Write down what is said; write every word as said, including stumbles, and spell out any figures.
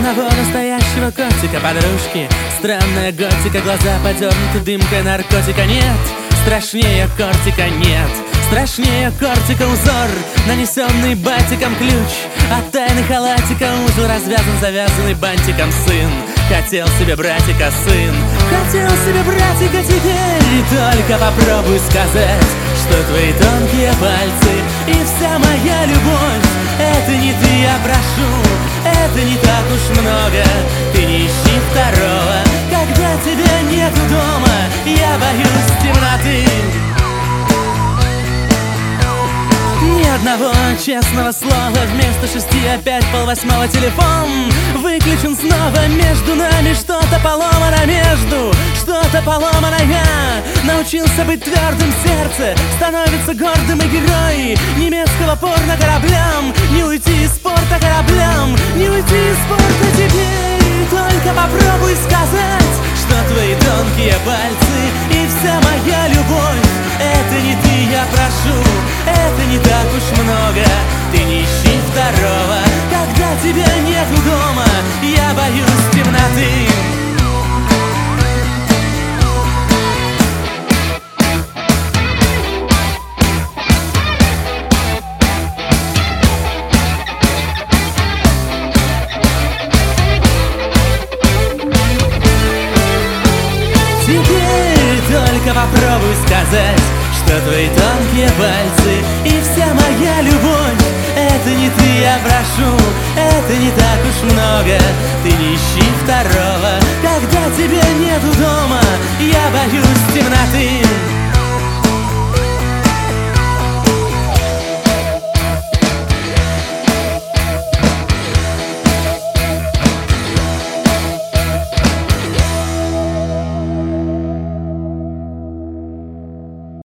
одного настоящего котика, подружки. Странная готика, глаза подернуты дымкой наркотика. Нет, страшнее кортика нет. Страшнее кортика узор, нанесенный батиком, ключ от тайны халатика, узел развязан, завязанный бантиком. Сын хотел себе братика, сын хотел себе братика. Теперь только попробуй сказать, что твои тонкие пальцы и вся моя любовь — это не ты, я прошу, это не так уж много. Ты не ищи второго, когда тебя нету дома. Я боюсь темноты. Ни одного честного слова, вместо шести опять полвосьмого телефон выключен снова. Между нами что-то поломано, между что-то поломано. Я научился быть твердым в сердце, становится гордым и герой немецкого порно кораблям. Не уйти из порта кораблям, не уйти из порта. Теперь только попробуй сказать, что твои тонкие пальцы и вся моя любовь — это не ты, я прошу, это не так уж много. Ты не ищи второго, когда тебя нету дома. Я боюсь темноты. Теперь только попробуй сказать, что твои тонкие пальцы и вся моя любовь — это не ты, я прошу, это не так уж много. Ты не ищи второго, когда тебя нету дома. Я боюсь темноты.